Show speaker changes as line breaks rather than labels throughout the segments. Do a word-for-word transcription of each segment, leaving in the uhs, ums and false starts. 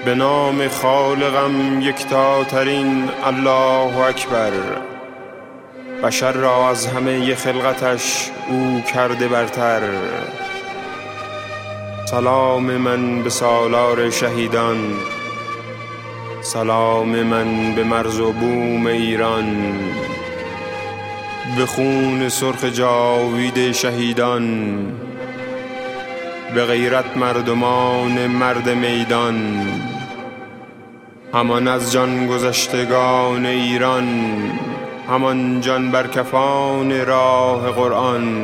به نام خالقم یکتاترین الله اکبر. بشر را از همه خلقتش او کرده برتر. سلام من به سالار شهیدان، سلام من به مرز و بوم ایران. به خون سرخ جاوید شهیدان، به غیرت مردمان مرد میدان. همان از جان گذشتگان ایران، همان جان بر کفان راه قرآن.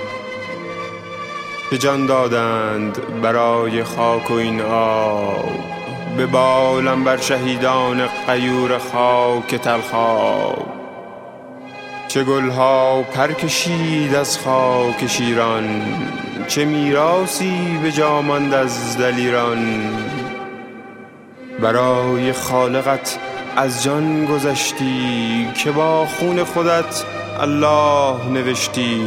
که جان دادند برای خاک و این آب، به بالم بر شهیدان غیور خاک تلخاب. چه گلها پر کشید از خاک شیران، چه میراثی به جا ماند از دلیران. برای خالقت از جان گذشتی، که با خون خودت الله نوشتی.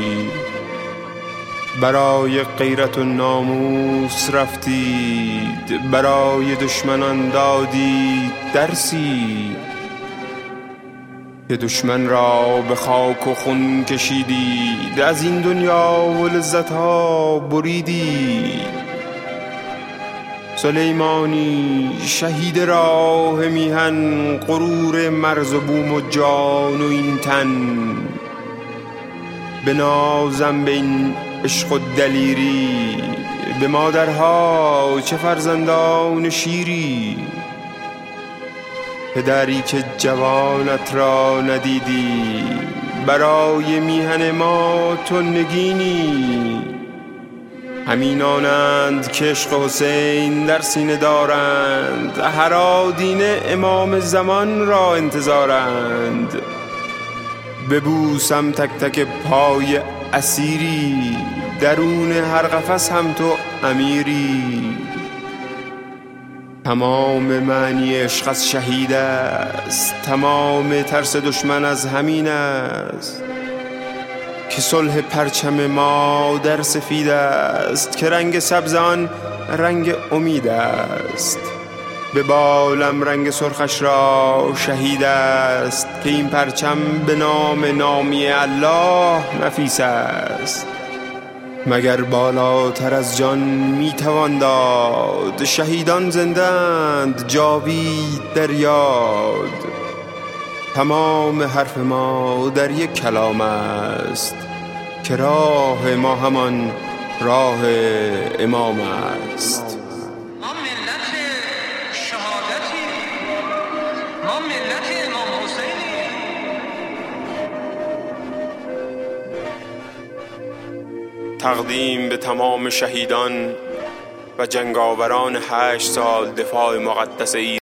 برای غیرت و ناموس رفتید، برای دشمنان دادید درسی. که دشمن را به خاک و خون کشیدید، از این دنیا و لذتها بریدید. سلیمانی شهید راه میهن، غرور مرز و بوم و جان و این تن. بنازم به این عشق و دلیری، به مادرها چه فرزندان شیری. پدری که جوانت را ندیدی، برای میهن ما تو نگینی. همینانند که عشق حسین در سینه دارند، هر آدینه امام زمان را انتظارند. ببوسم تک تک پای اسیری، درون هر قفس هم تو امیری. تمام معنی عشق از شهید است، تمام ترس دشمن از همین است. که صلح پرچم ما در سفید است، که رنگ سبز آن رنگ امید است. به بالم رنگ سرخش را شهید است، که این پرچم به نام نامی الله نفیس است. مگر بالاتر از جان میتوان داد، شهیدان زندند جاوید در یاد. تمام حرف ما در یک کلام است، که راه ما همان راه امام است.
ما ملت شهادتی، ما ملت امام حسینی.
تقدیم به تمام شهیدان و جنگاوران هشت سال دفاع مقدس ایران.